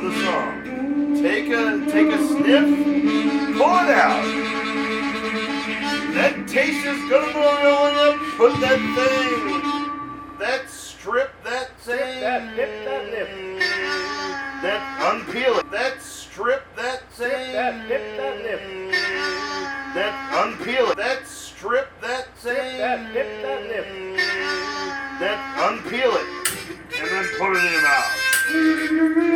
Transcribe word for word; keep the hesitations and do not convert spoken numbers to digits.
the song. Take a take a sniff, pull it out. That taste is gonna go rolling up. Put that thing, that strip, that thing, that lip, that lip, that unpeel it, that strip, that thing, that lip, that lip, that unpeel it, that strip, that thing, that lip, that lip, that unpeel it, and then put it in your mouth.